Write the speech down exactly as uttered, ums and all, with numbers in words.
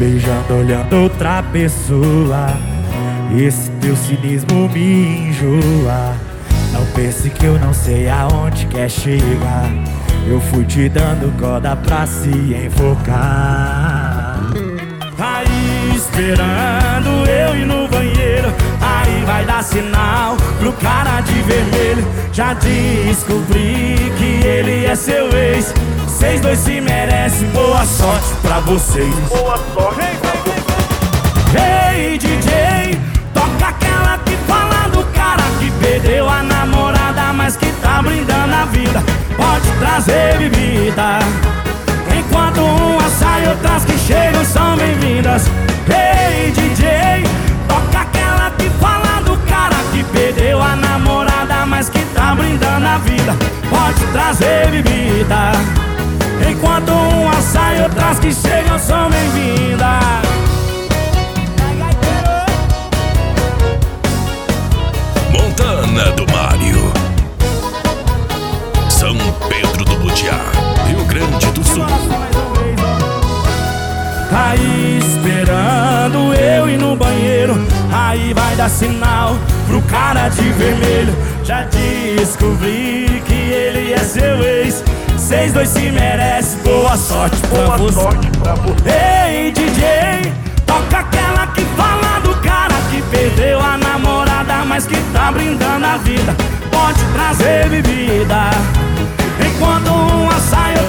beijando, olhando outra pessoa. Esse teu cinismo me enjoa. Não pense que eu não sei aonde quer chegar. Eu fui te dando corda pra se enfocar. Tá aí esperando eu ir no banheiro. Aí vai dar sinal pro cara de vermelho. Já descobri que ele é seu ex. Vocês dois se merecem, boa sorte pra vocês. Boa sorte. Ei, D J, toca aquela que fala do cara que perdeu a namorada, mas que tá brindando a vida. Pode trazer bebida, enquanto umas sai, outras que chegam são bem-vindas. Ei, D J, toca aquela que fala do cara que perdeu a namorada, mas que tá brindando a vida. Pode trazer bebida, enquanto umas sai, outras que chegam são bem-vindas. Montana do Mário, São Pedro do Butiá, Rio Grande do Sul. Tá aí esperando eu ir no banheiro. Aí vai dar sinal pro cara de vermelho. Já descobri que ele é seu ex. Vocês dois se merecem, boa sorte pra Boa você. sorte pra você. Ei, D J, toca aquela que fala do cara que perdeu a namorada, mas que tá brindando a vida. Pode trazer bebida, enquanto uma sai,